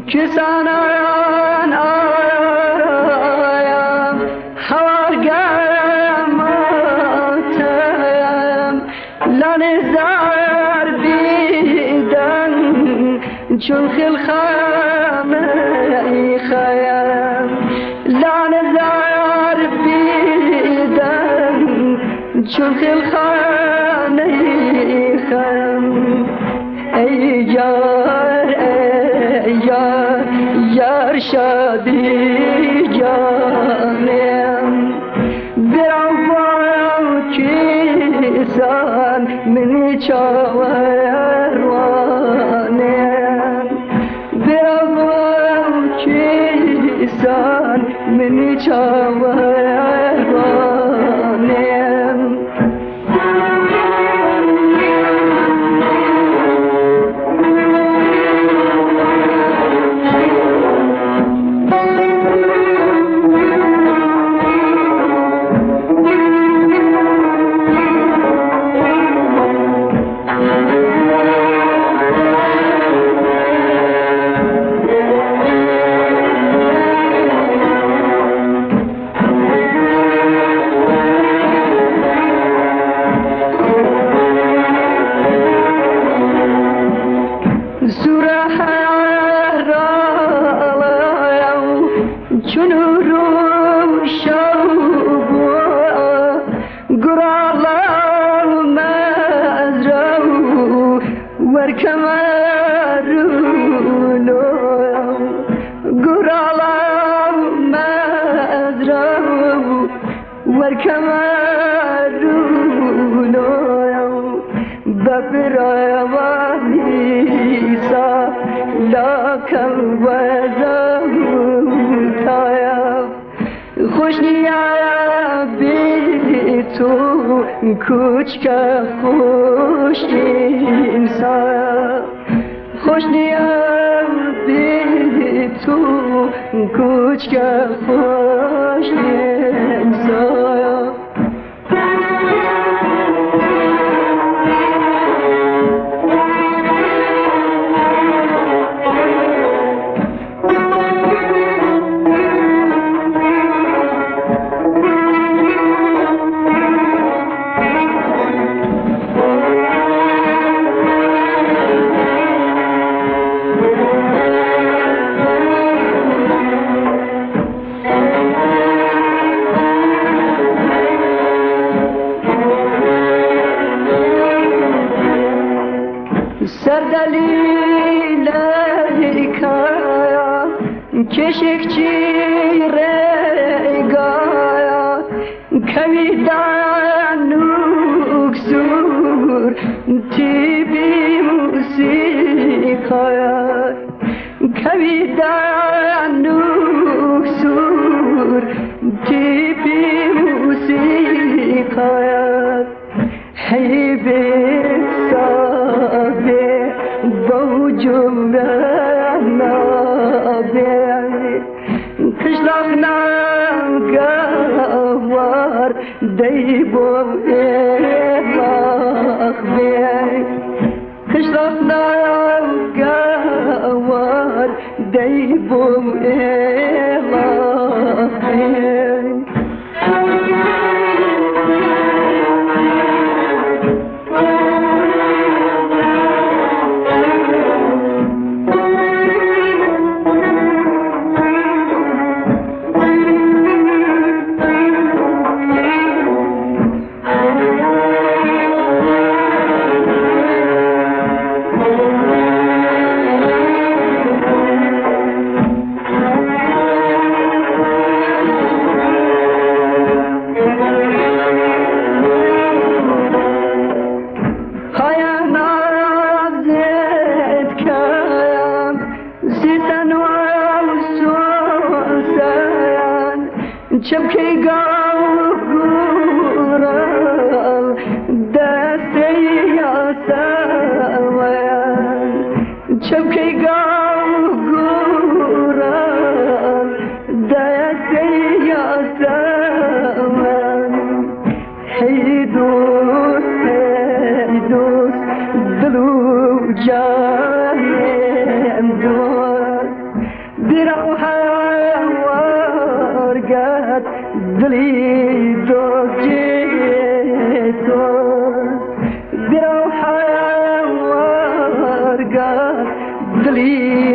که سنان آیم هوارگرم آتم لان زر بیدن چون خلخم خیم لان زر بیدن چون خلخم خیم ای یار یار شادی جانم برم با کیسان منی چاوروانم برم با کیسان منی چاوروانم کوچ که خوش انسان خوش نیم بی تو کوچ که خوش انسان کشکچی رگایا کمیدان نوکسور تیبی موسیقایا کمیدان نوکسور تیبی موسیقایا هی بسابه بوجوبنا کشلاخنا گوار دیبو ایلاخ بی کشلاخنا گوار دیبو ایلاخ بی چمکی گورم دستی آسمان چمکی گورم دستی آسمان هی دوست دلو جانم دوست ورقات دلي دوجيتوس بروحة ورقات دلي